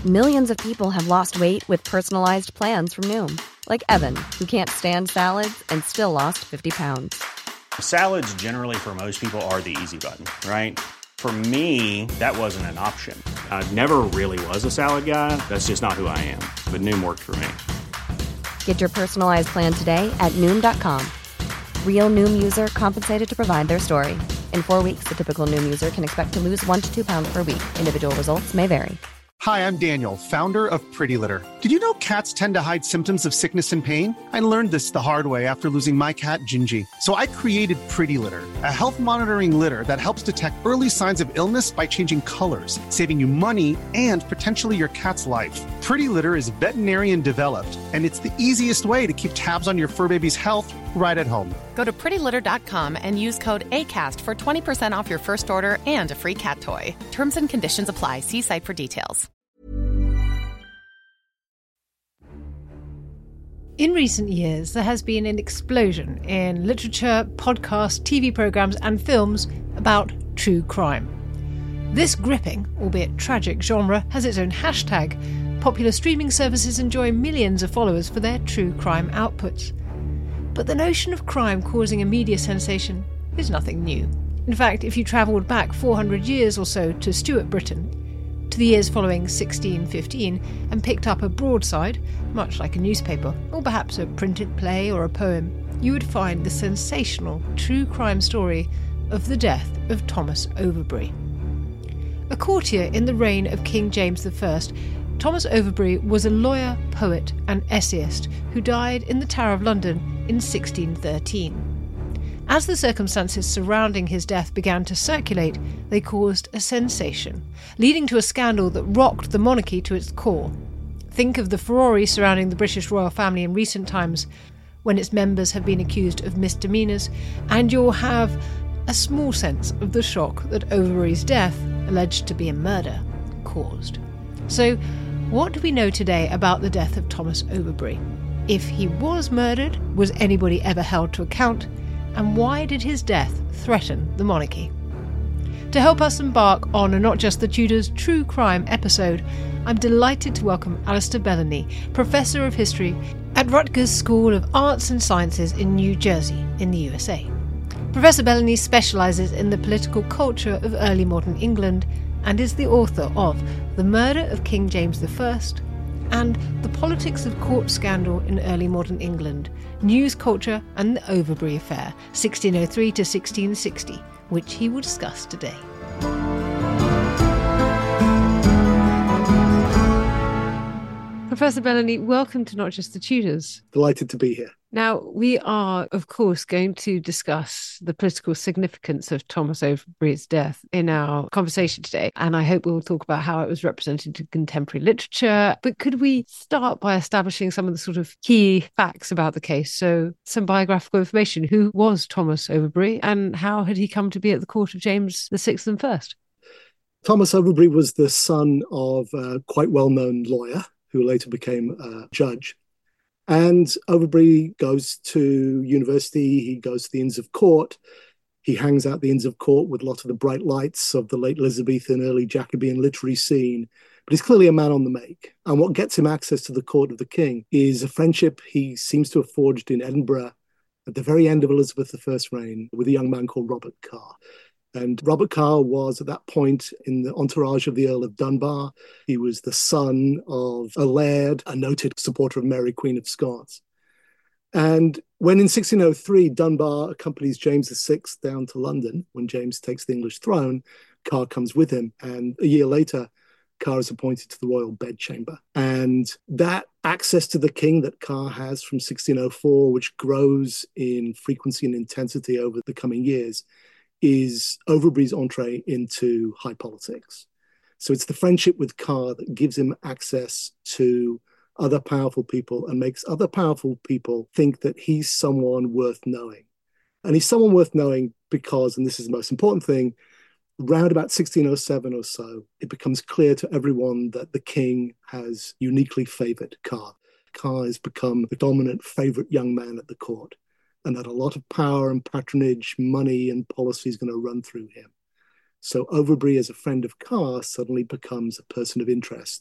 Millions of people have lost weight with personalized plans from Noom. Like Evan, who can't stand salads and still lost 50 pounds. Salads generally for most people are the easy button, right? For me, that wasn't an option. I never really was a salad guy. That's just not who I am. But Noom worked for me. Get your personalized plan today at Noom.com. Real Noom user compensated to provide their story. In 4 weeks, the typical Noom user can expect to lose 1 to 2 pounds per week. Individual results may vary. Hi, I'm Daniel, founder of Pretty Litter. Did you know cats tend to hide symptoms of sickness and pain? I learned this the hard way after losing my cat, Gingy. So I created Pretty Litter, a health monitoring litter that helps detect early signs of illness by changing colors, saving you money and potentially your cat's life. Pretty Litter is veterinarian developed, and it's the easiest way to keep tabs on your fur baby's health right at home. Go to prettylitter.com and use code ACAST for 20% off your first order and a free cat toy. Terms and conditions apply. See site for details. In recent years, there has been an explosion in literature, podcasts, TV programs, and films about true crime. This gripping, albeit tragic genre has its own hashtag. Popular streaming services enjoy millions of followers for their true crime outputs. But the notion of crime causing a media sensation is nothing new. In fact, if you travelled back 400 years or so to Stuart Britain, to the years following 1615, and picked up a broadside, much like a newspaper, or perhaps a printed play or a poem, you would find the sensational true crime story of the death of Thomas Overbury. A courtier in the reign of King James I, Thomas Overbury was a lawyer, poet and essayist who died in the Tower of London in 1613. As the circumstances surrounding his death began to circulate, they caused a sensation, leading to a scandal that rocked the monarchy to its core. Think of the furore surrounding the British royal family in recent times, when its members have been accused of misdemeanours, and you'll have a small sense of the shock that Overbury's death, alleged to be a murder, caused. So, what do we know today about the death of Thomas Overbury? If he was murdered, was anybody ever held to account? And why did his death threaten the monarchy? To help us embark on a Not Just the Tudors true crime episode, I'm delighted to welcome Alistair Bellany, Professor of History at Rutgers School of Arts and Sciences in New Jersey, in the USA. Professor Bellany specialises in the political culture of early modern England and is the author of The Murder of King James I and The Politics of Court Scandal in Early Modern England, News, Culture and the Overbury Affair, 1603 to 1660, which he will discuss today. Professor Bellany, welcome to Not Just the Tudors. Delighted to be here. Now, we are, of course, going to discuss the political significance of Thomas Overbury's death in our conversation today, and I hope we'll talk about how it was represented in contemporary literature. But could we start by establishing some of the sort of key facts about the case? So, some biographical information. Who was Thomas Overbury, and how had he come to be at the court of James VI and I? Thomas Overbury was the son of a quite well-known lawyer who later became a judge. And Overbury goes to university, he goes to the Inns of Court, he hangs out the Inns of Court with a lot of the bright lights of the late Elizabethan, early Jacobean literary scene, but he's clearly a man on the make. And what gets him access to the court of the king is a friendship he seems to have forged in Edinburgh at the very end of Elizabeth I's reign with a young man called Robert Carr. And Robert Carr was at that point in the entourage of the Earl of Dunbar. He was the son of a laird, a noted supporter of Mary, Queen of Scots. And when in 1603, Dunbar accompanies James VI down to London, when James takes the English throne, Carr comes with him. And a year later, Carr is appointed to the royal bedchamber. And that access to the king that Carr has from 1604, which grows in frequency and intensity over the coming years, is Overbury's entree into high politics. So it's the friendship with Carr that gives him access to other powerful people and makes other powerful people think that he's someone worth knowing. And he's someone worth knowing because, and this is the most important thing, around about 1607 or so, it becomes clear to everyone that the king has uniquely favoured Carr. Carr has become the dominant favourite young man at the court, and that a lot of power and patronage, money and policy is going to run through him. So Overbury, as a friend of Carr, suddenly becomes a person of interest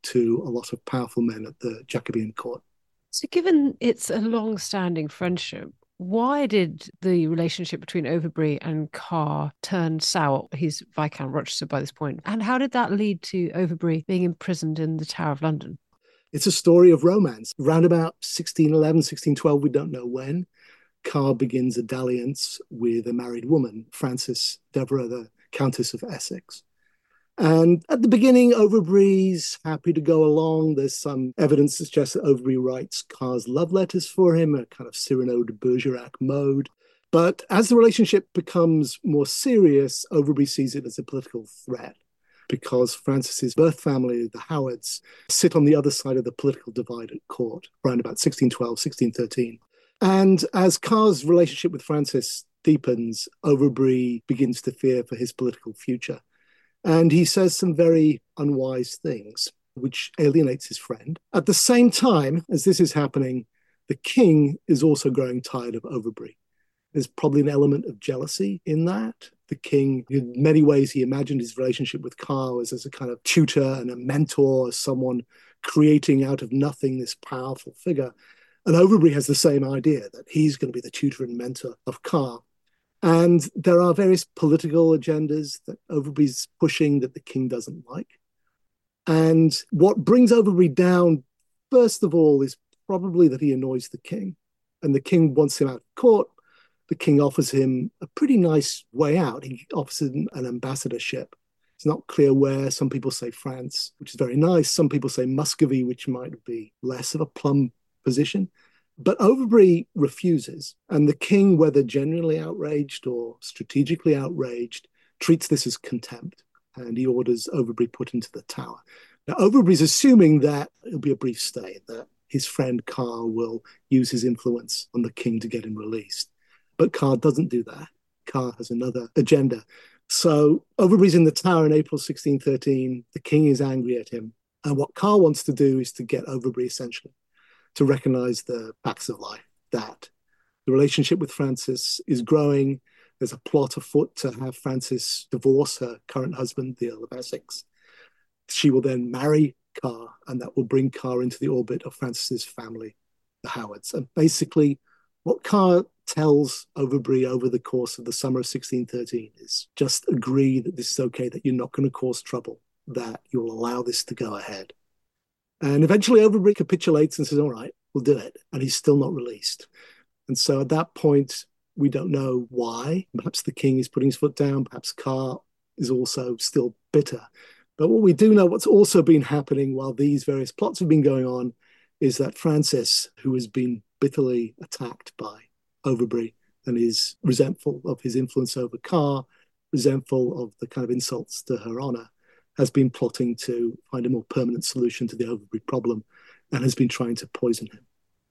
to a lot of powerful men at the Jacobean court. So given it's a long-standing friendship, why did the relationship between Overbury and Carr turn sour? He's Viscount Rochester by this point. And how did that lead to Overbury being imprisoned in the Tower of London? It's a story of romance. Around about 1611, 1612, we don't know when, Carr begins a dalliance with a married woman, Frances Devereux, the Countess of Essex. And at the beginning, Overbury's happy to go along. There's some evidence that suggests that Overbury writes Carr's love letters for him, a kind of Cyrano de Bergerac mode. But as the relationship becomes more serious, Overbury sees it as a political threat because Frances's birth family, the Howards, sit on the other side of the political divide at court, around about 1612, 1613. And as Carr's relationship with Frances deepens, Overbury begins to fear for his political future. And he says some very unwise things, which alienates his friend. At the same time as this is happening, the king is also growing tired of Overbury. There's probably an element of jealousy in that. The king, in many ways, he imagined his relationship with Carr as a kind of tutor and a mentor, as someone creating out of nothing this powerful figure. And Overbury has the same idea, that he's going to be the tutor and mentor of Carr. And there are various political agendas that Overbury's pushing that the king doesn't like. And what brings Overbury down, first of all, is probably that he annoys the king. And the king wants him out of court. The king offers him a pretty nice way out. He offers him an ambassadorship. It's not clear where. Some people say France, which is very nice. Some people say Muscovy, which might be less of a plum position. But Overbury refuses, and the king, whether genuinely outraged or strategically outraged, treats this as contempt, and he orders Overbury put into the Tower. Now, Overbury's assuming that it'll be a brief stay, that his friend Carr will use his influence on the king to get him released. But Carr doesn't do that. Carr has another agenda. So Overbury's in the Tower in April 1613. The king is angry at him. And what Carr wants to do is to get Overbury essentially to recognize the facts of life, that the relationship with Frances is growing. There's a plot afoot to have Frances divorce her current husband, the Earl of Essex. She will then marry Carr, and that will bring Carr into the orbit of Frances's family, the Howards. And basically, what Carr tells Overbury over the course of the summer of 1613 is just agree that this is okay, that you're not going to cause trouble, that you'll allow this to go ahead. And eventually Overbury capitulates and says, all right, we'll do it. And he's still not released. And so at that point, we don't know why. Perhaps the king is putting his foot down. Perhaps Carr is also still bitter. But what we do know, what's also been happening while these various plots have been going on, is that Frances, who has been bitterly attacked by Overbury and is resentful of his influence over Carr, resentful of the kind of insults to her honour, has been plotting to find a more permanent solution to the Overbury problem and has been trying to poison him.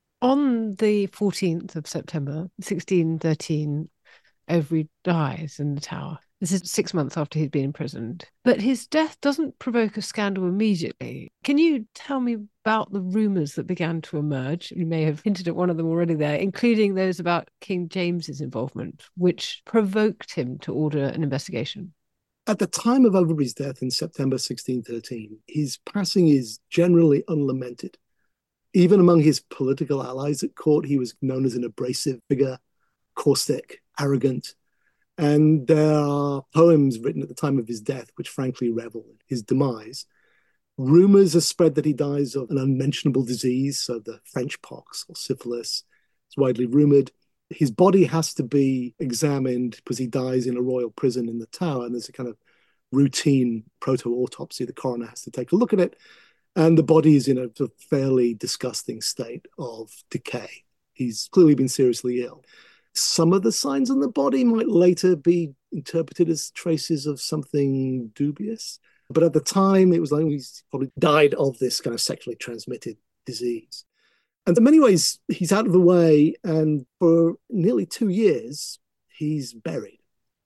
On the 14th of September, 1613, Overbury dies in the Tower. This is 6 months after he'd been imprisoned. But his death doesn't provoke a scandal immediately. Can you tell me about the rumours that began to emerge? You may have hinted at one of them already there, including those about King James's involvement, which provoked him to order an investigation. At the time of Overbury's death in September 1613, his passing is generally unlamented. Even among his political allies at court, he was known as an abrasive figure, caustic, arrogant. And there are poems written at the time of his death which frankly revel in his demise. Rumours are spread that he dies of an unmentionable disease, so the French pox or syphilis. It's widely rumoured. His body has to be examined because he dies in a royal prison in the Tower, and there's a kind of routine proto-autopsy. The coroner has to take a look at it, and the body is in a sort of fairly disgusting state of decay. He's clearly been seriously ill. Some of the signs on the body might later be interpreted as traces of something dubious, but at the time, it was like he's probably died of this kind of sexually transmitted disease. And in many ways, he's out of the way, and for nearly 2 years, he's buried.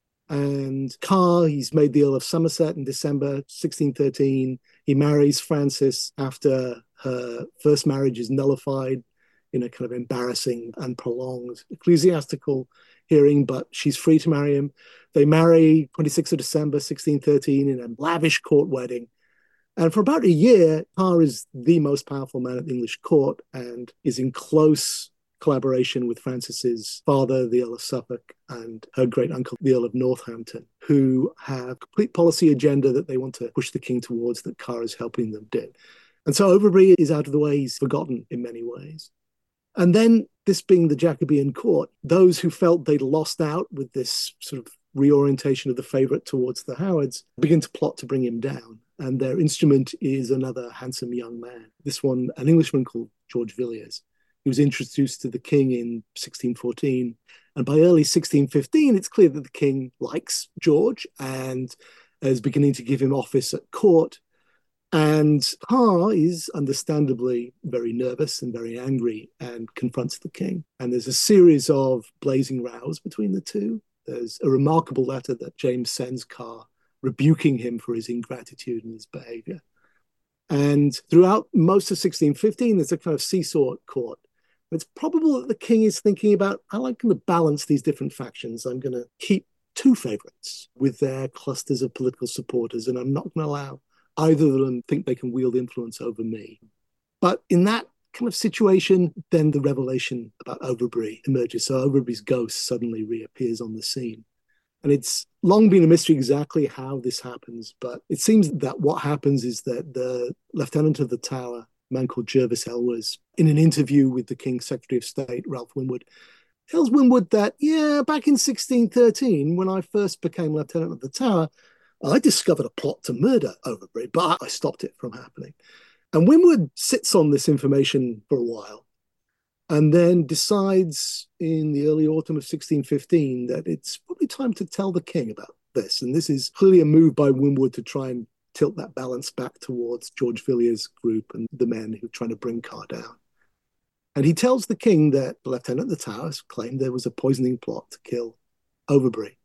And Carr, he's made the Earl of Somerset in December 1613. He marries Frances after her first marriage is nullified in a kind of embarrassing and prolonged ecclesiastical hearing, but she's free to marry him. They marry 26th of December 1613 in a lavish court wedding. And for about a year, Carr is the most powerful man at the English court and is in close collaboration with Francis's father, the Earl of Suffolk, and her great uncle, the Earl of Northampton, who have a complete policy agenda that they want to push the king towards that Carr is helping them do. And so Overbury is out of the way. He's forgotten in many ways. And then, this being the Jacobean court, those who felt they'd lost out with this sort of reorientation of the favourite towards the Howards begin to plot to bring him down. And their instrument is another handsome young man. This one, an Englishman called George Villiers. He was introduced to the king in 1614. And by early 1615, it's clear that the king likes George and is beginning to give him office at court. And Carr is understandably very nervous and very angry and confronts the king. And there's a series of blazing rows between the two. There's a remarkable letter that James sends Carr rebuking him for his ingratitude and his behavior. And throughout most of 1615, there's a kind of seesaw at court. It's probable that the king is thinking about, I'm going to balance these different factions. I'm going to keep two favorites with their clusters of political supporters, and I'm not going to allow either of them think they can wield influence over me. But in that kind of situation, then the revelation about Overbury emerges. So Overbury's ghost suddenly reappears on the scene. And it's long been a mystery exactly how this happens, but it seems that what happens is that the Lieutenant of the Tower, a man called Jervis Elwes, in an interview with the King's Secretary of State, Ralph Winwood, tells Winwood that, back in 1613, when I first became Lieutenant of the Tower, I discovered a plot to murder Overbury, but I stopped it from happening. And Winwood sits on this information for a while and then decides in the early autumn of 1615 that it's probably time to tell the king about this. And this is clearly a move by Winwood to try and tilt that balance back towards George Villiers' group and the men who are trying to bring Carr down. And he tells the king that the Lieutenant of the Tower claimed there was a poisoning plot to kill Overbury.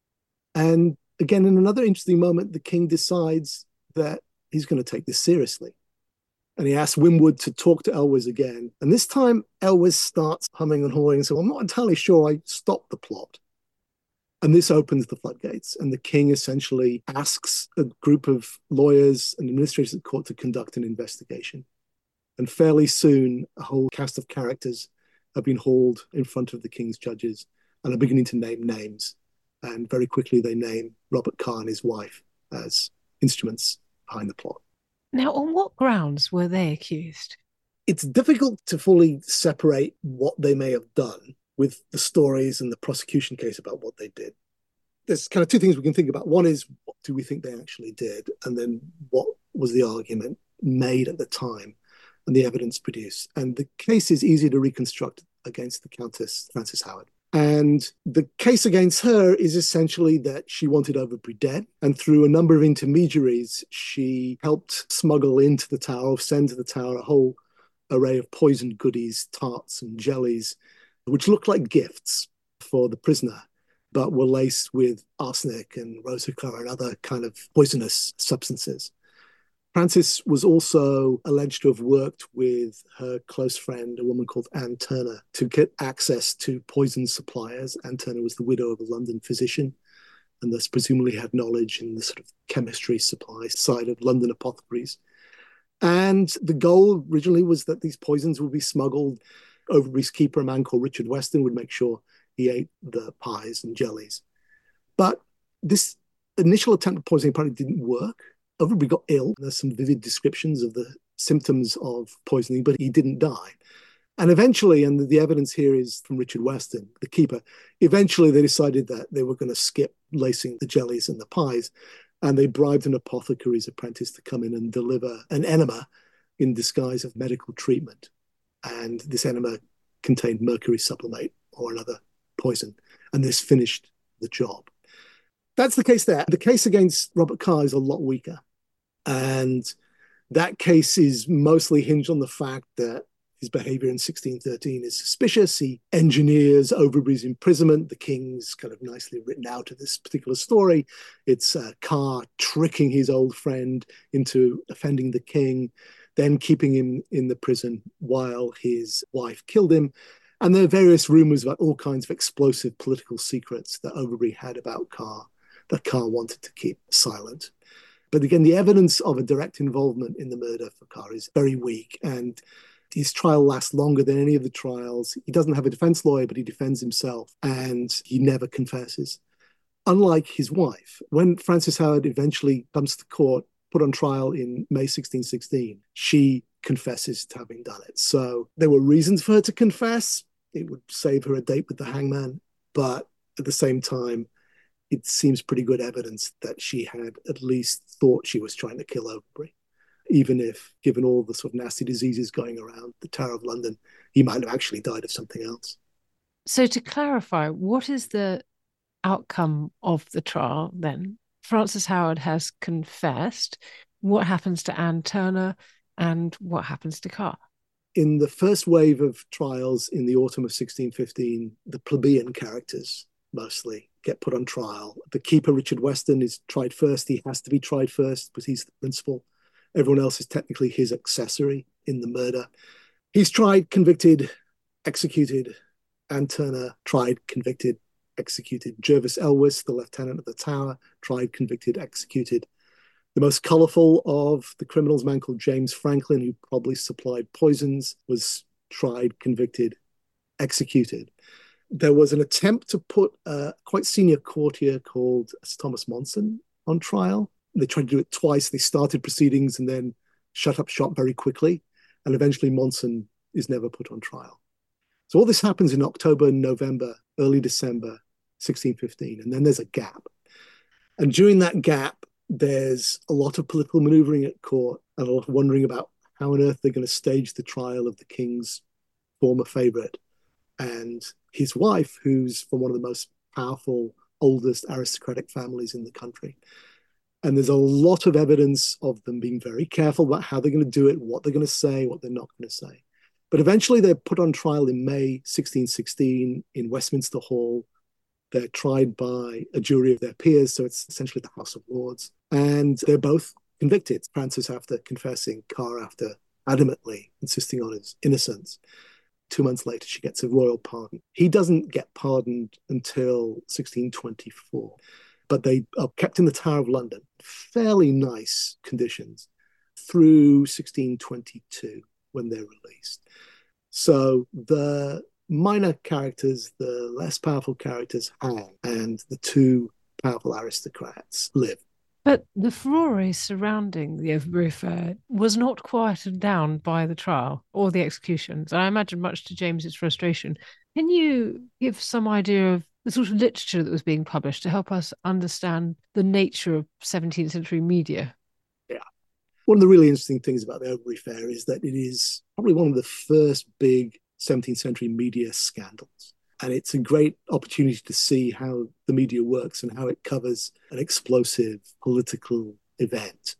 And again, in another interesting moment, the king decides that he's going to take this seriously. And he asks Winwood to talk to Elwes again. And this time, Elwes starts humming and hawing and says, I'm not entirely sure I stopped the plot. And this opens the floodgates. And the king essentially asks a group of lawyers and administrators at court to conduct an investigation. And fairly soon, a whole cast of characters have been hauled in front of the king's judges and are beginning to name names. And very quickly, they name Robert Carr and his wife as instruments behind the plot. Now, on what grounds were they accused? It's difficult to fully separate what they may have done with the stories and the prosecution case about what they did. There's kind of two things we can think about. One is, what do we think they actually did? And then what was the argument made at the time and the evidence produced? And the case is easy to reconstruct against the Countess Frances Howard. And the case against her is essentially that she wanted Overbury dead. And through a number of intermediaries, she helped smuggle into the Tower, send to the Tower a whole array of poisoned goodies, tarts and jellies, which looked like gifts for the prisoner, but were laced with arsenic and rosicla and other kind of poisonous substances. Frances was also alleged to have worked with her close friend, a woman called Anne Turner, to get access to poison suppliers. Anne Turner was the widow of a London physician and thus presumably had knowledge in the sort of chemistry supply side of London apothecaries. And the goal originally was that these poisons would be smuggled. Overbury's keeper, a man called Richard Weston, would make sure he ate the pies and jellies. But this initial attempt at poisoning apparently didn't work. Overbury got ill. There's some vivid descriptions of the symptoms of poisoning, but he didn't die. And eventually, and the evidence here is from Richard Weston, the keeper, eventually they decided that they were going to skip lacing the jellies and the pies, and they bribed an apothecary's apprentice to come in and deliver an enema in disguise of medical treatment. And this enema contained mercury sublimate or another poison, and this finished the job. That's the case there. The case against Robert Carr is a lot weaker. And that case is mostly hinged on the fact that his behavior in 1613 is suspicious. He engineers Overbury's imprisonment. The king's kind of nicely written out of this particular story. It's Carr tricking his old friend into offending the king, then keeping him in the prison while his wife killed him. And there are various rumors about all kinds of explosive political secrets that Overbury had about Carr, that Carr wanted to keep silent. But again, the evidence of a direct involvement in the murder for Carr is very weak, and his trial lasts longer than any of the trials. He doesn't have a defense lawyer, but he defends himself, and he never confesses. Unlike his wife, when Frances Howard eventually comes to court, put on trial in May 1616, she confesses to having done it. So there were reasons for her to confess. It would save her a date with the hangman, but at the same time, it seems pretty good evidence that she had at least thought she was trying to kill Overbury, even if, given all the sort of nasty diseases going around the Tower of London, he might have actually died of something else. So to clarify, what is the outcome of the trial then? Frances Howard has confessed. What happens to Anne Turner and what happens to Carr? In the first wave of trials in the autumn of 1615, the plebeian characters mostly get put on trial. The keeper, Richard Weston, is tried first. He has to be tried first because he's the principal. Everyone else is technically his accessory in the murder. He's tried, convicted, executed. Anne Turner, tried, convicted, executed. Jervis Elwes, the lieutenant of the Tower, tried, convicted, executed. The most colourful of the criminals, a man called James Franklin, who probably supplied poisons, was tried, convicted, executed. There was an attempt to put a quite senior courtier called Sir Thomas Monson on trial. They tried to do it twice. They started proceedings and then shut up shop very quickly. And eventually Monson is never put on trial. So all this happens in October, November, early December, 1615. And then there's a gap. And during that gap, there's a lot of political maneuvering at court and a lot of wondering about how on earth they're going to stage the trial of the king's former favourite and his wife, who's from one of the most powerful, oldest aristocratic families in the country. And there's a lot of evidence of them being very careful about how they're going to do it, what they're going to say, what they're not going to say. But eventually they're put on trial in May 1616 in Westminster Hall. They're tried by a jury of their peers, so it's essentially the House of Lords. And they're both convicted, Francis after confessing, Carr after adamantly insisting on his innocence. 2 months later, she gets a royal pardon. He doesn't get pardoned until 1624, but they are kept in the Tower of London, fairly nice conditions, through 1622 when they're released. So the minor characters, the less powerful characters hang, and the two powerful aristocrats live. But the furore surrounding the Overbury affair was not quieted down by the trial or the executions. I imagine much to James's frustration. Can you give some idea of the sort of literature that was being published to help us understand the nature of 17th century media? Yeah. One of the really interesting things about the Overbury affair is that it is probably one of the first big 17th century media scandals. And it's a great opportunity to see how the media works and how it covers an explosive political event.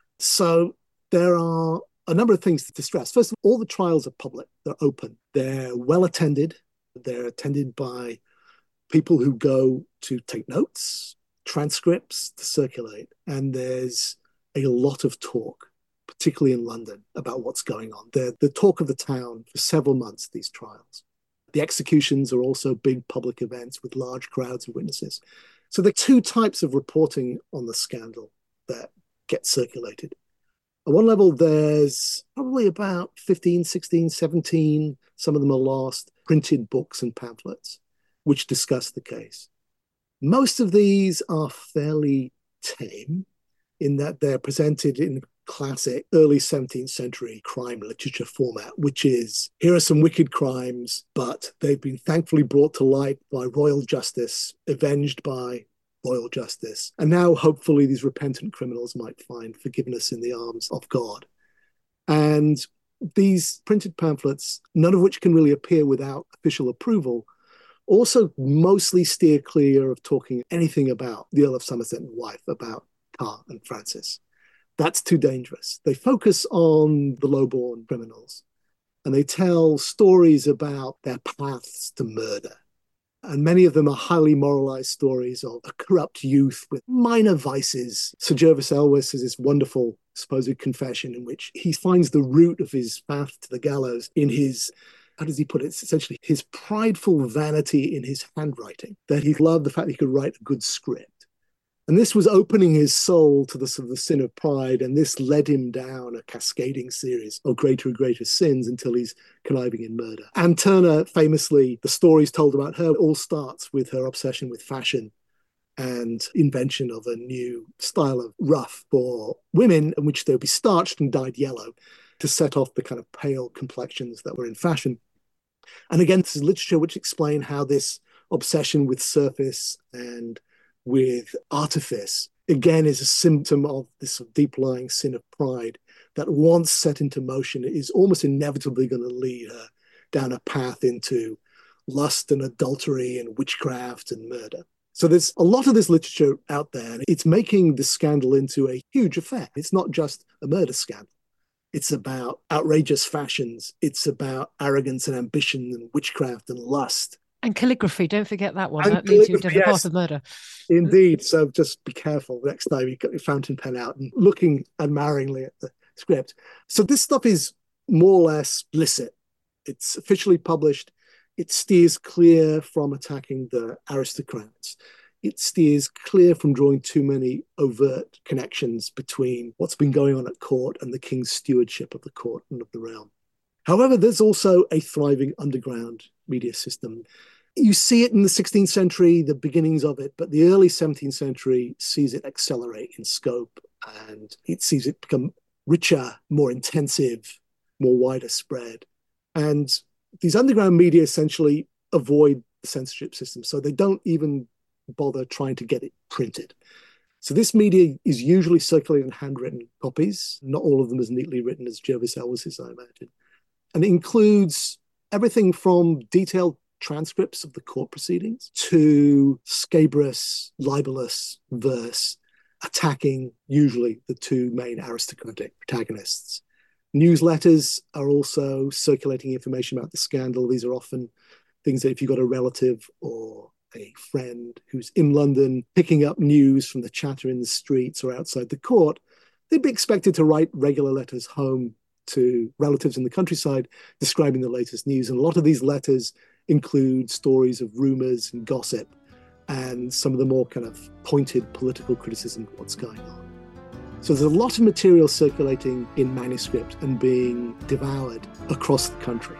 So there are a number of things to stress. First of all the trials are public. They're open. They're well attended. They're attended by people who go to take notes, transcripts to circulate. And there's a lot of talk, particularly in London, about what's going on. They're the talk of the town for several months, these trials. The executions are also big public events with large crowds of witnesses. So there are two types of reporting on the scandal that get circulated. At one level, there's probably about 15, 16, 17, some of them are lost, printed books and pamphlets which discuss the case. Most of these are fairly tame in that they're presented in classic early 17th century crime literature format, which is, here are some wicked crimes, but they've been thankfully brought to light by royal justice, avenged by royal justice. And now hopefully these repentant criminals might find forgiveness in the arms of God. And these printed pamphlets, none of which can really appear without official approval, also mostly steer clear of talking anything about the Earl of Somerset and wife, about Carr and Francis. That's too dangerous. They focus on the lowborn criminals and they tell stories about their paths to murder. And many of them are highly moralized stories of a corrupt youth with minor vices. Sir Jervis Elwes has this wonderful supposed confession in which he finds the root of his path to the gallows in his, how does he put it? It's essentially his prideful vanity in his handwriting, that he loved the fact that he could write a good script. And this was opening his soul to the sort of the sin of pride, and this led him down a cascading series of greater and greater sins until he's conniving in murder. Anne Turner, famously, the stories told about her all starts with her obsession with fashion and invention of a new style of ruff for women, in which they would be starched and dyed yellow to set off the kind of pale complexions that were in fashion. And again, this is literature which explain how this obsession with surface and with artifice, again, is a symptom of this deep-lying sin of pride that once set into motion is almost inevitably going to lead her down a path into lust and adultery and witchcraft and murder. So there's a lot of this literature out there, and it's making the scandal into a huge affair. It's not just a murder scandal. It's about outrageous fashions. It's about arrogance and ambition and witchcraft and lust. And calligraphy, don't forget that one. And that leads you to the path of murder. Indeed. So just be careful next time you got your fountain pen out and looking admiringly at the script. So this stuff is more or less licit. It's officially published. It steers clear from attacking the aristocrats. It steers clear from drawing too many overt connections between what's been going on at court and the king's stewardship of the court and of the realm. However, there's also a thriving underground media system. You see it in the 16th century, the beginnings of it, but the early 17th century sees it accelerate in scope, and it sees it become richer, more intensive, more wider spread. And these underground media essentially avoid the censorship system, so they don't even bother trying to get it printed. So this media is usually circulated in handwritten copies, not all of them as neatly written as Jervis Elwes's, I imagine. And it includes everything from detailed transcripts of the court proceedings to scabrous, libelous verse attacking usually the two main aristocratic protagonists. Newsletters are also circulating information about the scandal. These are often things that if you've got a relative or a friend who's in London picking up news from the chatter in the streets or outside the court, they'd be expected to write regular letters home to relatives in the countryside describing the latest news. And a lot of these letters include stories of rumors and gossip and some of the more kind of pointed political criticism of what's going on. So there's a lot of material circulating in manuscript and being devoured across the country.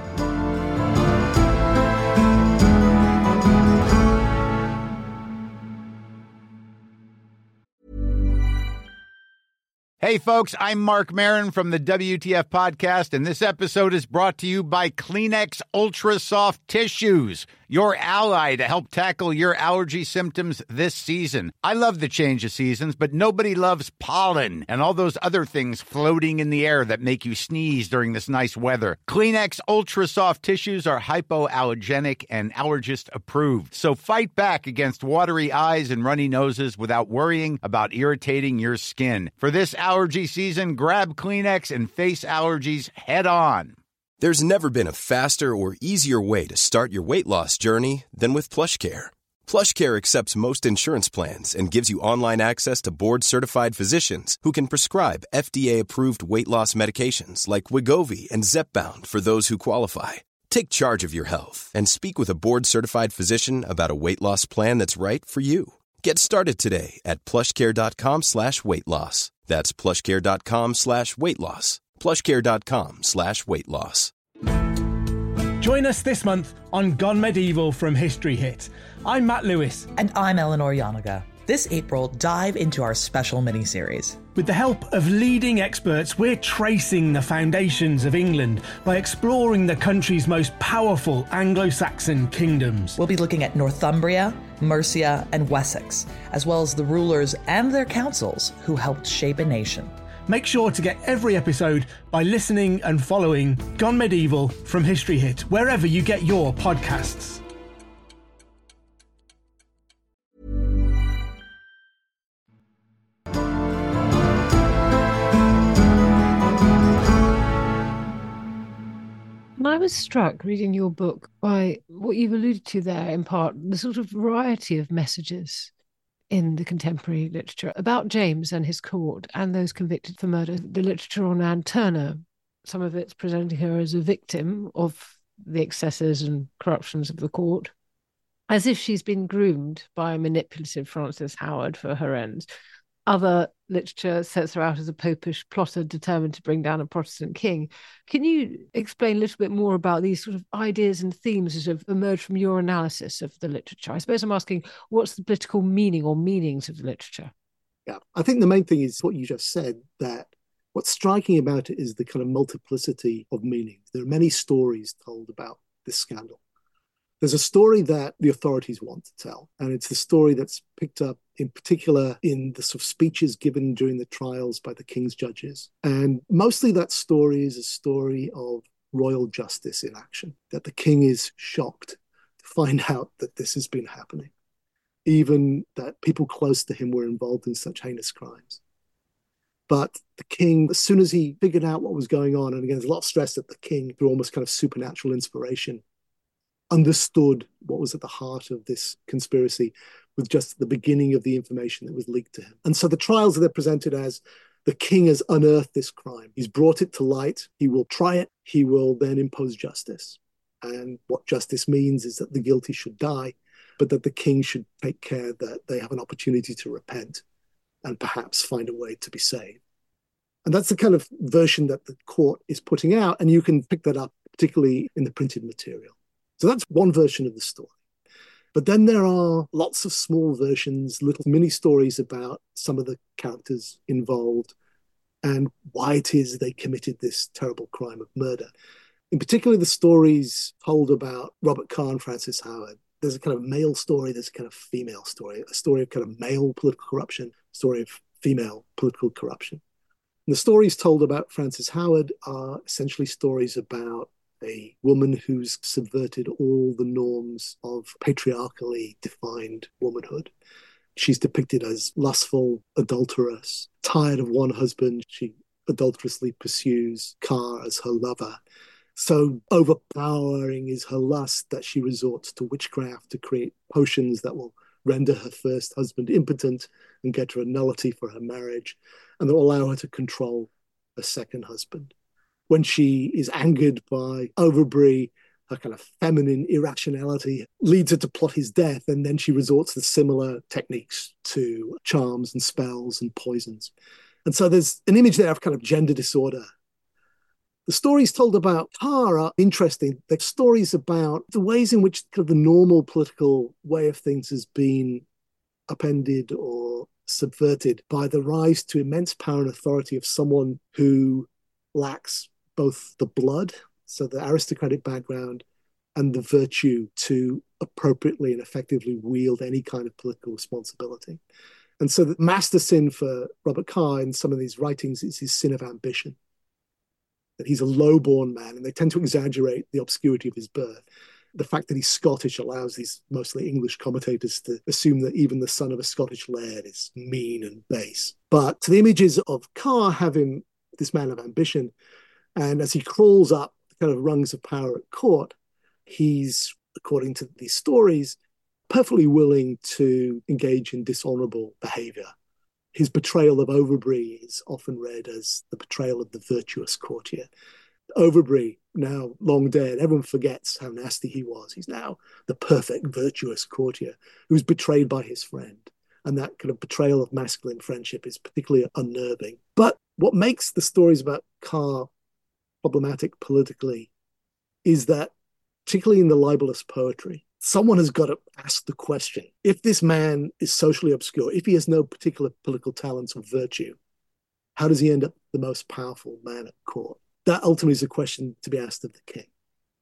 Hey, folks, I'm Mark Maron from the WTF Podcast, and this episode is brought to you by Kleenex Ultra Soft Tissues, your ally to help tackle your allergy symptoms this season. I love the change of seasons, but nobody loves pollen and all those other things floating in the air that make you sneeze during this nice weather. Kleenex Ultra Soft Tissues are hypoallergenic and allergist approved, so fight back against watery eyes and runny noses without worrying about irritating your skin. For this allergy season, grab Kleenex and face allergies head on. There's never been a faster or easier way to start your weight loss journey than with PlushCare. PlushCare accepts most insurance plans and gives you online access to board-certified physicians who can prescribe FDA-approved weight loss medications like Wegovy and Zepbound for those who qualify. Take charge of your health and speak with a board-certified physician about a weight loss plan that's right for you. Get started today at plushcare.com/weight loss. That's plushcare.com/weight loss. plushcare.com/weight loss. Join us this month on Gone Medieval from History Hit. I'm Matt Lewis. And I'm Eleanor Yanaga. This April, dive into our special miniseries. With the help of leading experts, we're tracing the foundations of England by exploring the country's most powerful Anglo-Saxon kingdoms. We'll be looking at Northumbria, Mercia, and Wessex, as well as the rulers and their councils who helped shape a nation. Make sure to get every episode by listening and following Gone Medieval from History Hit, wherever you get your podcasts. And I was struck reading your book by what you've alluded to there, in part, the sort of variety of messages in the contemporary literature about James and his court and those convicted for murder. The literature on Anne Turner, some of it's presenting her as a victim of the excesses and corruptions of the court. as if she's been groomed by manipulative Frances Howard for her ends. Other literature sets her out as a popish plotter determined to bring down a Protestant king. Can you explain a little bit more about these sort of ideas and themes that have emerged from your analysis of the literature? I suppose I'm asking, what's the political meaning or meanings of the literature? Yeah, I think the main thing is what you just said, that what's striking about it is the kind of multiplicity of meanings. There are many stories told about this scandal. There's a story that the authorities want to tell, and it's the story that's picked up in particular in the sort of speeches given during the trials by the king's judges. And mostly that story is a story of royal justice in action, that the king is shocked to find out that this has been happening, even that people close to him were involved in such heinous crimes. But the king, as soon as he figured out what was going on, and again, there's a lot of stress that the king, through almost kind of supernatural inspiration, understood what was at the heart of this conspiracy with just the beginning of the information that was leaked to him. And so the trials are presented as the king has unearthed this crime. He's brought it to light. He will try it. He will then impose justice. And what justice means is that the guilty should die, but that the king should take care that they have an opportunity to repent and perhaps find a way to be saved. And that's the kind of version that the court is putting out. And you can pick that up, particularly in the printed material. So that's one version of the story. But then there are lots of small versions, little mini stories about some of the characters involved and why it is they committed this terrible crime of murder. In particular, the stories told about Robert Carr and Frances Howard. There's a kind of male story, there's a kind of female story, a story of kind of male political corruption, a story of female political corruption. And the stories told about Frances Howard are essentially stories about a woman who's subverted all the norms of patriarchally defined womanhood. She's depicted as lustful, adulterous, tired of one husband. She adulterously pursues Carr as her lover. So overpowering is her lust that she resorts to witchcraft to create potions that will render her first husband impotent and get her a nullity for her marriage, and that will allow her to control her second husband. When she is angered by Overbury, her kind of feminine irrationality leads her to plot his death, and then she resorts to similar techniques to charms and spells and poisons. And so there's an image there of kind of gender disorder. The stories told about Carr are interesting. They're stories about the ways in which kind of the normal political way of things has been upended or subverted by the rise to immense power and authority of someone who lacks both the blood, so the aristocratic background, and the virtue to appropriately and effectively wield any kind of political responsibility. And so the master sin for Robert Carr in some of these writings is his sin of ambition, that he's a low-born man, and they tend to exaggerate the obscurity of his birth. The fact that he's Scottish allows these mostly English commentators to assume that even the son of a Scottish laird is mean and base. But to the images of Carr having this man of ambition, and as he crawls up the kind of rungs of power at court, he's, according to these stories, perfectly willing to engage in dishonorable behavior. His betrayal of Overbury is often read as the betrayal of the virtuous courtier. Overbury, now long dead, everyone forgets how nasty he was. He's now the perfect virtuous courtier who's betrayed by his friend. And that kind of betrayal of masculine friendship is particularly unnerving. But what makes the stories about Carr problematic politically is that, particularly in the libelous poetry, someone has got to ask the question, if this man is socially obscure, if he has no particular political talents or virtue, how does he end up the most powerful man at court? That ultimately is a question to be asked of the king.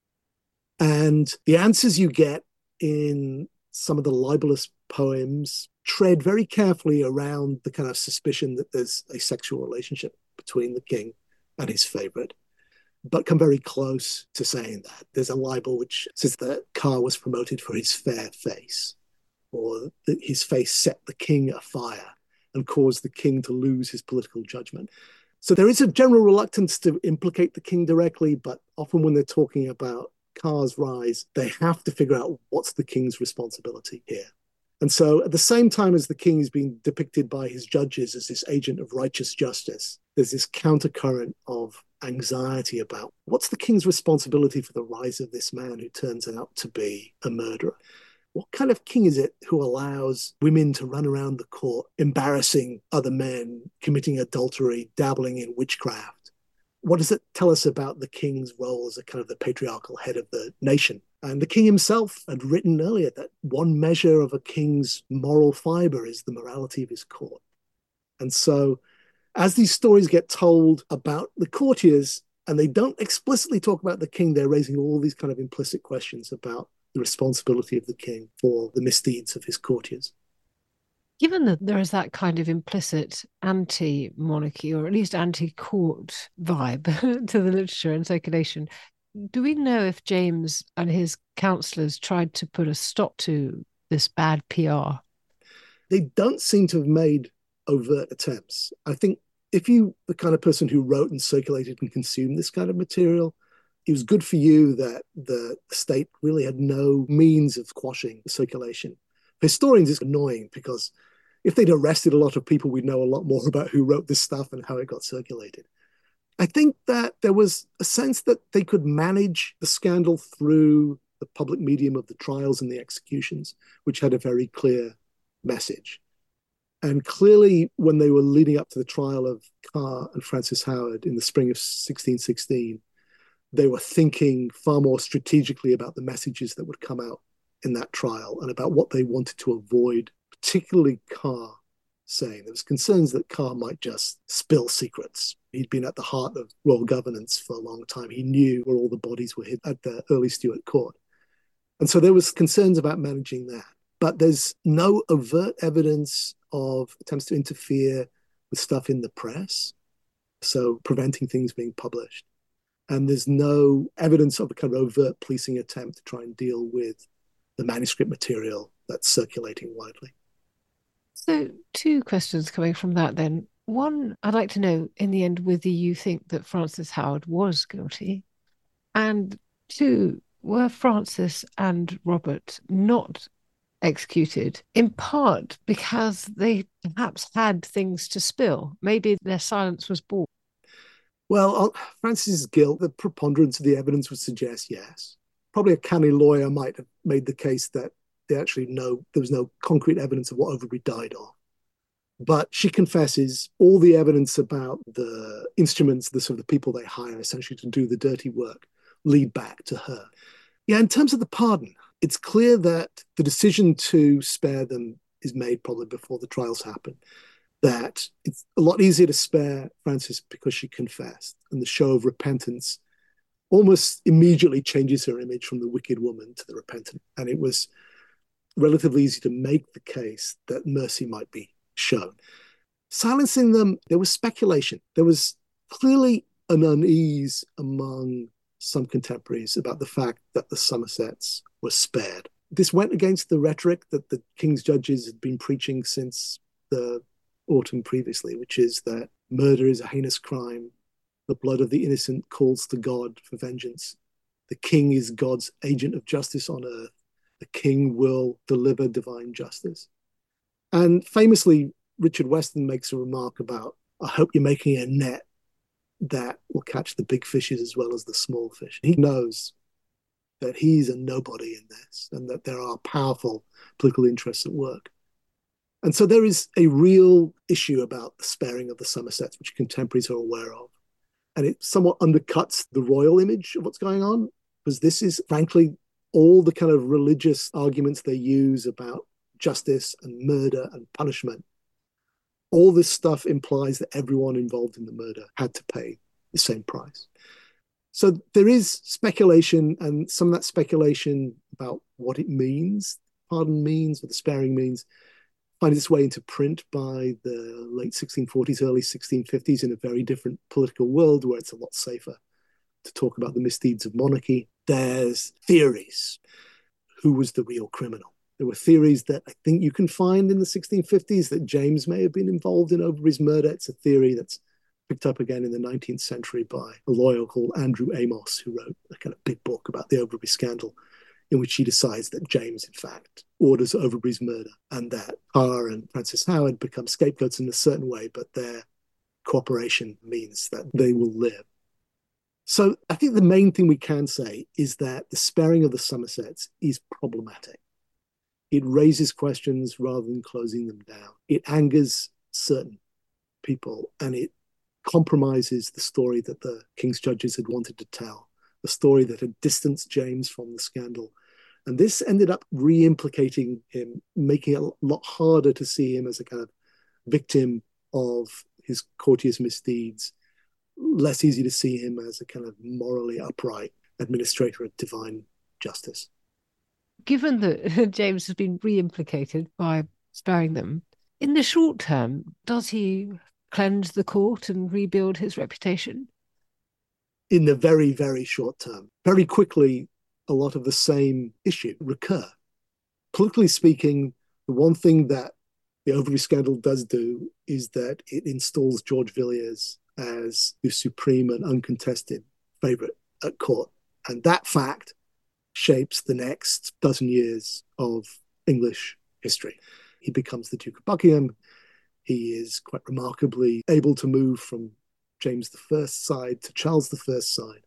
And the answers you get in some of the libelous poems tread very carefully around the kind of suspicion that there's a sexual relationship between the king and his favorite, but come very close to saying that. There's a libel which says that Carr was promoted for his fair face, or that his face set the king afire and caused the king to lose his political judgment. So there is a general reluctance to implicate the king directly, but often when they're talking about Carr's rise, they have to figure out what's the king's responsibility here. And so at the same time as the king is being depicted by his judges as this agent of righteous justice, there's this countercurrent of anxiety about what's the king's responsibility for the rise of this man who turns out to be a murderer. What kind of king is it who allows women to run around the court, embarrassing other men, committing adultery, dabbling in witchcraft? What does it tell us about the king's role as a kind of the patriarchal head of the nation? And the king himself had written earlier that one measure of a king's moral fiber is the morality of his court. And so as these stories get told about the courtiers, and they don't explicitly talk about the king, they're raising all these kind of implicit questions about the responsibility of the king for the misdeeds of his courtiers. Given that there is that kind of implicit anti-monarchy, or at least anti-court vibe to the literature in circulation, do we know if James and his counsellors tried to put a stop to this bad PR? They don't seem to have made overt attempts. I think if you the kind of person who wrote and circulated and consumed this kind of material, it was good for you that the state really had no means of quashing the circulation. For historians, it's annoying because if they'd arrested a lot of people, we'd know a lot more about who wrote this stuff and how it got circulated. I think that there was a sense that they could manage the scandal through the public medium of the trials and the executions, which had a very clear message. And clearly, when they were leading up to the trial of Carr and Frances Howard in the spring of 1616, they were thinking far more strategically about the messages that would come out in that trial and about what they wanted to avoid, particularly Carr saying. There was concerns that Carr might just spill secrets. He'd been at the heart of royal governance for a long time. He knew where all the bodies were hid at the early Stuart court. And so there was concerns about managing that. But there's no overt evidence of attempts to interfere with stuff in the press, so preventing things being published. And there's no evidence of a kind of overt policing attempt to try and deal with the manuscript material that's circulating widely. So 2 questions coming from that then. One, I'd like to know in the end whether you think that Frances Howard was guilty. And 2, were Frances and Robert not executed in part because they perhaps had things to spill? Maybe their silence was bought. Well, on Frances's guilt, the preponderance of the evidence would suggest yes. Probably a canny lawyer might have made the case that there was no concrete evidence of what Overbury died of. But she confesses all the evidence about the instruments, the sort of the people they hire essentially to do the dirty work, lead back to her. Yeah, in terms of the pardon, it's clear that the decision to spare them is made probably before the trials happen. That it's a lot easier to spare Frances because she confessed, and the show of repentance almost immediately changes her image from the wicked woman to the repentant. And it was relatively easy to make the case that mercy might be shown. Silencing them, there was speculation. There was clearly an unease among some contemporaries about the fact that the Somersets were spared. This went against the rhetoric that the King's judges had been preaching since the autumn previously, which is that murder is a heinous crime. The blood of the innocent calls to God for vengeance. The king is God's agent of justice on earth. The king will deliver divine justice. And famously, Richard Weston makes a remark about, I hope you're making a net that will catch the big fishes as well as the small fish. He knows that he's a nobody in this and that there are powerful political interests at work. And so there is a real issue about the sparing of the Somersets, which contemporaries are aware of. And it somewhat undercuts the royal image of what's going on, because this is, frankly, all the kind of religious arguments they use about justice and murder and punishment. All this stuff implies that everyone involved in the murder had to pay the same price. So there is speculation, and some of that speculation about what it means, pardon means, or the sparing means, finds its way into print by the late 1640s, early 1650s in a very different political world where it's a lot safer to talk about the misdeeds of monarchy. There's theories. Who was the real criminal? There were theories that I think you can find in the 1650s that James may have been involved in Overbury's murder. It's a theory that's picked up again in the 19th century by a lawyer called Andrew Amos, who wrote a kind of big book about the Overbury scandal, in which he decides that James, in fact, orders Overbury's murder and that Carr and Frances Howard become scapegoats in a certain way, but their cooperation means that they will live. So I think the main thing we can say is that the sparing of the Somersets is problematic. It raises questions rather than closing them down. It angers certain people, and it compromises the story that the King's judges had wanted to tell, the story that had distanced James from the scandal. And this ended up re-implicating him, making it a lot harder to see him as a kind of victim of his courtiers' misdeeds, less easy to see him as a kind of morally upright administrator of divine justice. Given that James has been re-implicated by sparing them, in the short term, does he cleanse the court and rebuild his reputation? In the very, very short term. Very quickly, a lot of the same issue recur. Politically speaking, the one thing that the Overbury scandal does do is that it installs George Villiers as the supreme and uncontested favourite at court. And that fact shapes the next dozen years of English history. He becomes the Duke of Buckingham. He is quite remarkably able to move from James I's side to Charles I's side.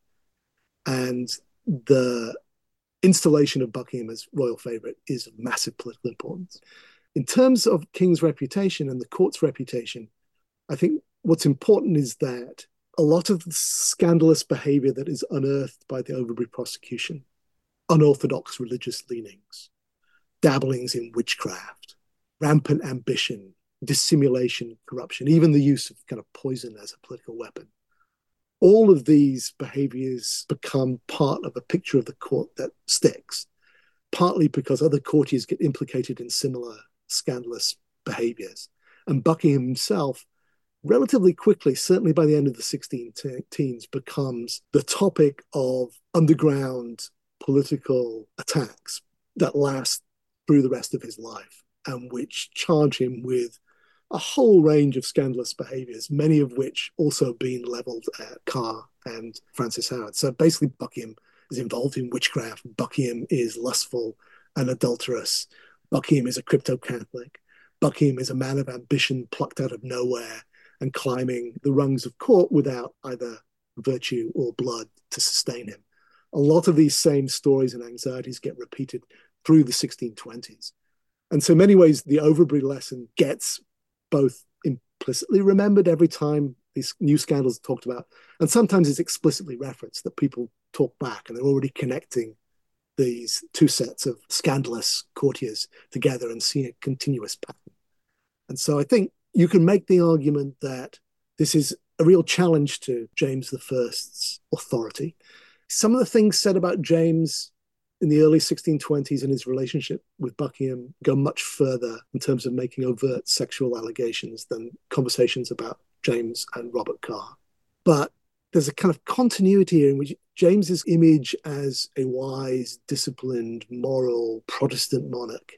And the installation of Buckingham as royal favourite is of massive political importance. In terms of King's reputation and the court's reputation, I think what's important is that a lot of the scandalous behaviour that is unearthed by the Overbury prosecution, unorthodox religious leanings, dabblings in witchcraft, rampant ambition, dissimulation, corruption, even the use of kind of poison as a political weapon, all of these behaviours become part of a picture of the court that sticks, partly because other courtiers get implicated in similar scandalous behaviours. And Buckingham himself, relatively quickly, certainly by the end of the 1610s, becomes the topic of underground political attacks that last through the rest of his life and which charge him with a whole range of scandalous behaviours, many of which also being levelled at Carr and Francis Howard. So basically Buckingham is involved in witchcraft. Buckingham is lustful and adulterous. Buckingham is a crypto-Catholic. Buckingham is a man of ambition plucked out of nowhere and climbing the rungs of court without either virtue or blood to sustain him. A lot of these same stories and anxieties get repeated through the 1620s. And so in many ways, the Overbury lesson gets both implicitly remembered every time these new scandals are talked about, and sometimes it's explicitly referenced that people talk back and they're already connecting these two sets of scandalous courtiers together and see a continuous pattern. And so I think you can make the argument that this is a real challenge to James I's authority. Some of the things said about James in the early 1620s and his relationship with Buckingham go much further in terms of making overt sexual allegations than conversations about James and Robert Carr. But there's a kind of continuity here in which James's image as a wise, disciplined, moral Protestant monarch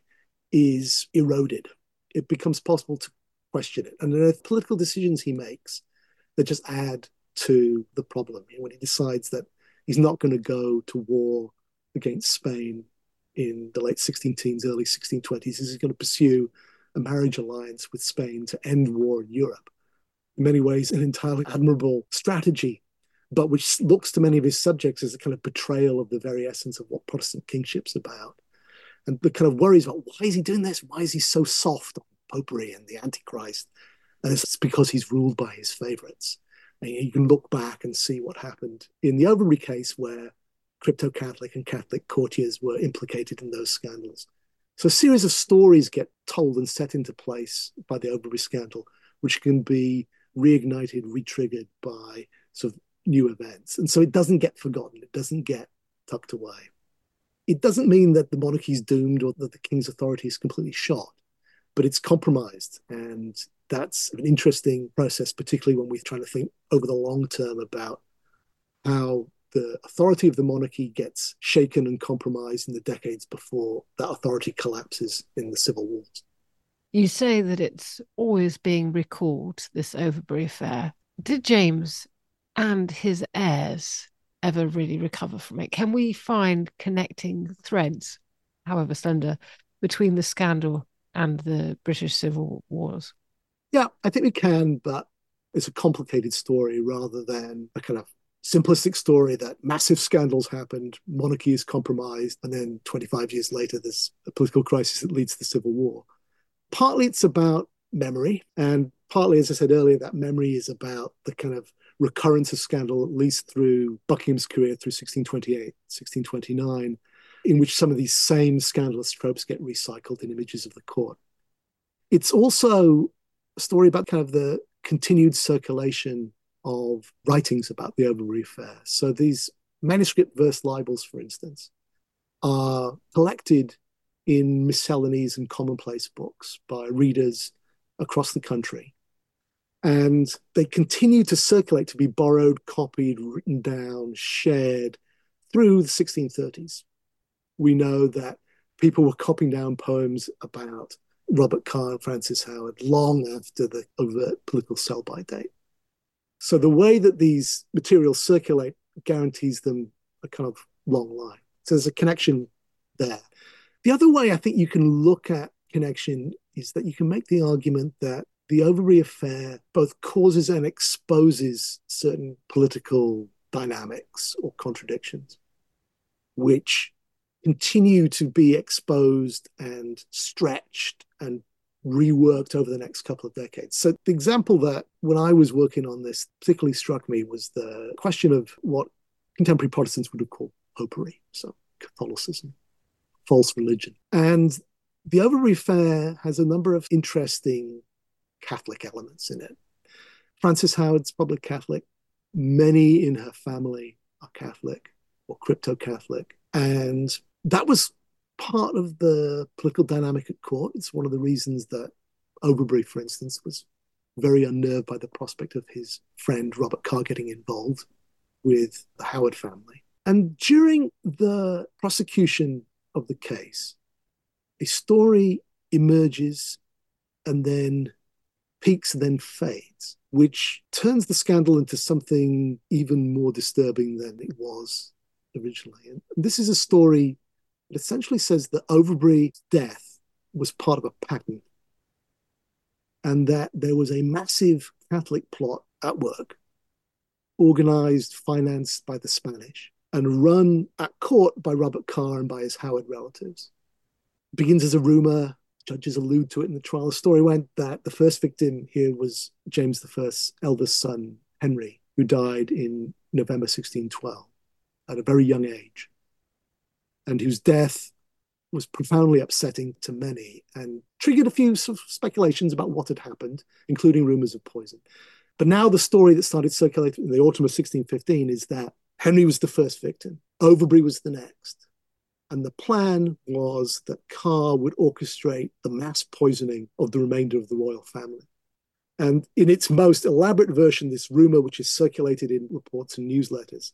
is eroded. It becomes possible to question it. And there are political decisions he makes that just add to the problem. When he decides that he's not going to go to war against Spain in the late 1610s, early 1620s, he's going to pursue a marriage alliance with Spain to end war in Europe. In many ways, an entirely admirable strategy, but which looks to many of his subjects as a kind of betrayal of the very essence of what Protestant kingship's about. And the kind of worries about why is he doing this? Why is he so soft on popery and the Antichrist? And it's because he's ruled by his favourites. And you can look back and see what happened in the Overbury case where crypto-Catholic and Catholic courtiers were implicated in those scandals. So a series of stories get told and set into place by the Overbury scandal, which can be reignited, re-triggered by sort of new events. And so it doesn't get forgotten. It doesn't get tucked away. It doesn't mean that the monarchy is doomed or that the king's authority is completely shot, but it's compromised. And that's an interesting process, particularly when we're trying to think over the long term about how the authority of the monarchy gets shaken and compromised in the decades before that authority collapses in the civil wars. You say that it's always being recalled, this Overbury affair. Did James and his heirs ever really recover from it? Can we find connecting threads, however slender, between the scandal and the British Civil Wars? Yeah, I think we can, but it's a complicated story rather than a kind of simplistic story that massive scandals happened, monarchy is compromised, and then 25 years later, there's a political crisis that leads to the Civil War. Partly it's about memory, and partly, as I said earlier, that memory is about the kind of recurrence of scandal, at least through Buckingham's career through 1628, 1629, in which some of these same scandalous tropes get recycled in images of the court. It's also a story about kind of the continued circulation of writings about the Overbury affair. So these manuscript verse libels, for instance, are collected in miscellanies and commonplace books by readers across the country. And they continue to circulate, to be borrowed, copied, written down, shared through the 1630s. We know that people were copying down poems about Robert Carr and Francis Howard long after the overt political sell-by date. So the way that these materials circulate guarantees them a kind of long life. So there's a connection there. The other way I think you can look at connection is that you can make the argument that the Overbury affair both causes and exposes certain political dynamics or contradictions, which continue to be exposed and stretched and reworked over the next couple of decades. So the example that when I was working on this particularly struck me was the question of what contemporary Protestants would have called popery, so Catholicism, false religion. And the Overbury affair has a number of interesting Catholic elements in it. Frances Howard's public Catholic. Many in her family are Catholic or crypto-Catholic. And that was part of the political dynamic at court. It's one of the reasons that Overbury, for instance, was very unnerved by the prospect of his friend Robert Carr getting involved with the Howard family. And during the prosecution of the case, a story emerges and then peaks and then fades, which turns the scandal into something even more disturbing than it was originally. And this is a story that essentially says that Overbury's death was part of a pattern and that there was a massive Catholic plot at work, organized, financed by the Spanish, and run at court by Robert Carr and by his Howard relatives. It begins as a rumor. Judges allude to it in the trial. The story went that the first victim here was James I's eldest son, Henry, who died in November 1612 at a very young age, and whose death was profoundly upsetting to many and triggered a few sort of speculations about what had happened, including rumors of poison. But now the story that started circulating in the autumn of 1615 is that Henry was the first victim, Overbury was the next. And the plan was that Carr would orchestrate the mass poisoning of the remainder of the royal family. And in its most elaborate version, this rumor, which is circulated in reports and newsletters,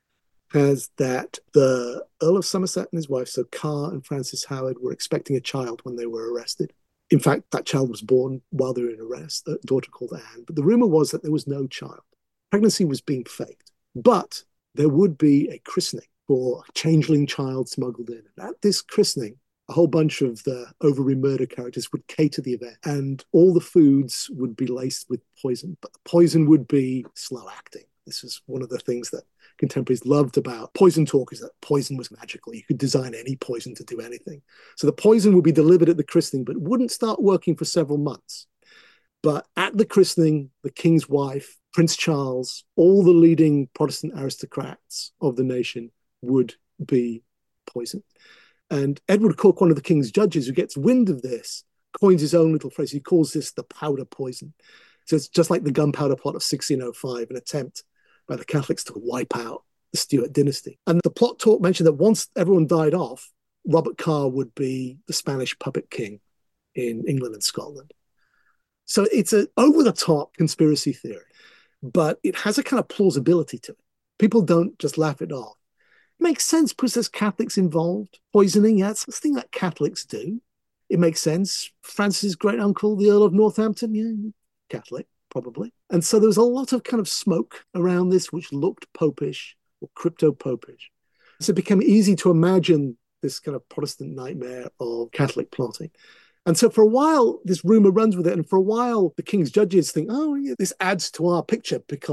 has that the Earl of Somerset and his wife, so Carr and Frances Howard, were expecting a child when they were arrested. In fact, that child was born while they were in arrest, a daughter called Anne. But the rumor was that there was no child. Pregnancy was being faked. But there would be a christening for a changeling child smuggled in. And at this christening, a whole bunch of the Overbury murder characters would cater the event, and all the foods would be laced with poison, but the poison would be slow acting. This is one of the things that contemporaries loved about poison talk, is that poison was magical. You could design any poison to do anything. So the poison would be delivered at the christening, but wouldn't start working for several months. But at the christening, the king's wife, Prince Charles, all the leading Protestant aristocrats of the nation would be poisoned. And Edward Coke, one of the king's judges who gets wind of this, coins his own little phrase. He calls this the powder poison. So it's just like the gunpowder plot of 1605, an attempt by the Catholics to wipe out the Stuart dynasty. And the plot talk mentioned that once everyone died off, Robert Carr would be the Spanish puppet king in England and Scotland. So it's an over-the-top conspiracy theory, but it has a kind of plausibility to it. People don't just laugh it off. It makes sense because there's Catholics involved. Poisoning, yeah, it's the thing that Catholics do. It makes sense. Francis' great uncle, the Earl of Northampton, yeah, Catholic, probably. And so there was a lot of kind of smoke around this, which looked popish or crypto-popish. So it became easy to imagine this kind of Protestant nightmare of Catholic plotting. And so for a while, this rumor runs with it. And for a while, the king's judges think, oh, yeah, this adds to our picture because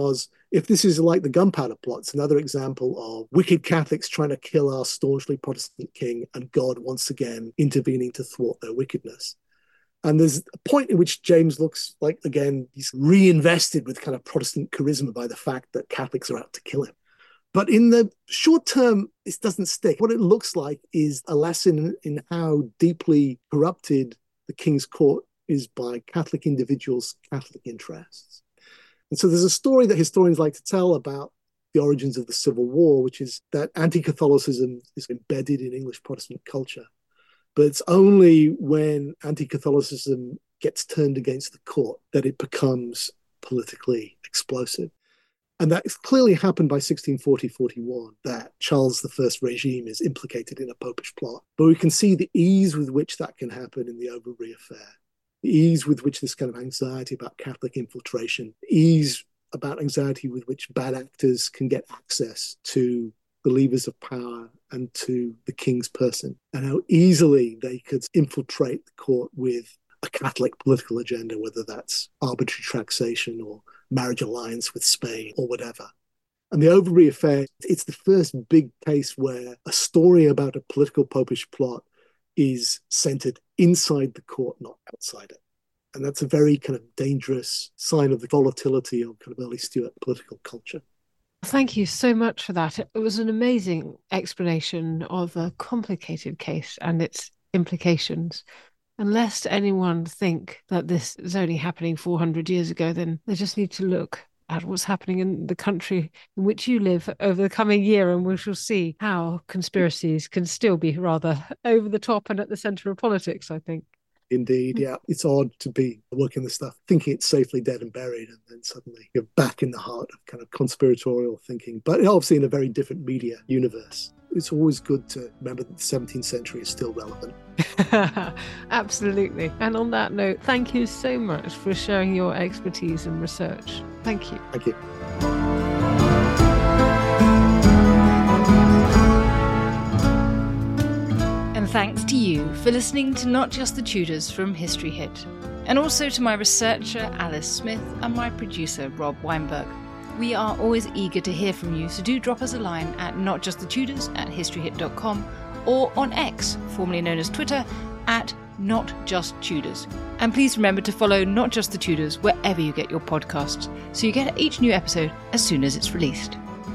If this is like the Gunpowder Plot, it's another example of wicked Catholics trying to kill our staunchly Protestant king and God once again intervening to thwart their wickedness. And there's a point in which James looks like, again, he's reinvested with kind of Protestant charisma by the fact that Catholics are out to kill him. But in the short term, it doesn't stick. What it looks like is a lesson in how deeply corrupted the king's court is by Catholic individuals' Catholic interests. And so there's a story that historians like to tell about the origins of the Civil War, which is that anti-Catholicism is embedded in English Protestant culture. But it's only when anti-Catholicism gets turned against the court that it becomes politically explosive. And that clearly happened by 1640-41, that Charles I's regime is implicated in a popish plot. But we can see the ease with which that can happen in the Overbury affair. The ease with which this kind of anxiety about Catholic infiltration, ease about anxiety with which bad actors can get access to the levers of power and to the king's person, and how easily they could infiltrate the court with a Catholic political agenda, whether that's arbitrary taxation or marriage alliance with Spain or whatever. And the Overbury affair, it's the first big case where a story about a political popish plot is centered inside the court, not outside it. And that's a very kind of dangerous sign of the volatility of kind of early Stuart political culture. Thank you so much for that. It was an amazing explanation of a complicated case and its implications. And lest anyone think that this is only happening 400 years ago, then they just need to look at what's happening in the country in which you live over the coming year, and we shall see how conspiracies can still be rather over the top and at the centre of politics, I think. Indeed, yeah. It's odd to be working this stuff, thinking it's safely dead and buried, and then suddenly you're back in the heart of kind of conspiratorial thinking, but obviously in a very different media universe. It's always good to remember that the 17th century is still relevant. Absolutely. And on that note, thank you so much for sharing your expertise and research. Thank you. Thank you. And thanks to you for listening to Not Just the Tudors from History Hit. And also to my researcher, Alice Smith, and my producer, Rob Weinberg. We are always eager to hear from you, so do drop us a line at notjustthetudors@historyhit.com or on X, formerly known as Twitter, at NotJustTudors. And please remember to follow Not Just the Tudors wherever you get your podcasts, so you get each new episode as soon as it's released.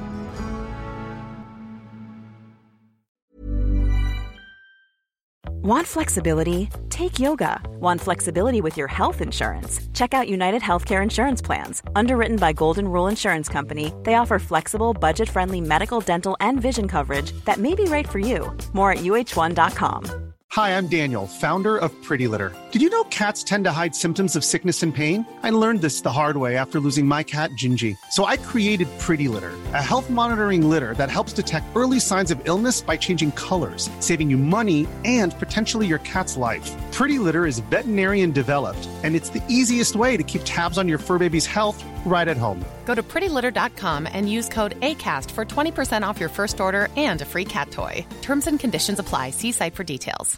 Want flexibility? Take yoga. Want flexibility with your health insurance? Check out United Healthcare Insurance Plans. Underwritten by Golden Rule Insurance Company, they offer flexible, budget-friendly medical, dental, and vision coverage that may be right for you. More at UH1.com. Hi, I'm Daniel, founder of Pretty Litter. Did you know cats tend to hide symptoms of sickness and pain? I learned this the hard way after losing my cat, Gingy. So I created Pretty Litter, a health monitoring litter that helps detect early signs of illness by changing colors, saving you money and potentially your cat's life. Pretty Litter is veterinarian developed, and it's the easiest way to keep tabs on your fur baby's health right at home. Go to prettylitter.com and use code ACAST for 20% off your first order and a free cat toy. Terms and conditions apply. See site for details.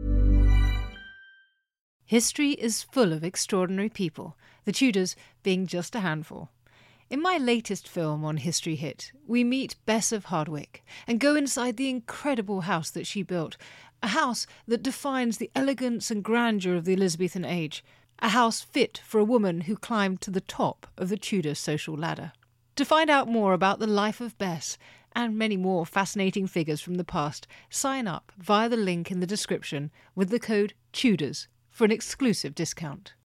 History is full of extraordinary people, the Tudors being just a handful. In my latest film on History Hit, we meet Bess of Hardwick and go inside the incredible house that she built, a house that defines the elegance and grandeur of the Elizabethan age, a house fit for a woman who climbed to the top of the Tudor social ladder. To find out more about the life of Bess and many more fascinating figures from the past, sign up via the link in the description with the code TUDORS for an exclusive discount.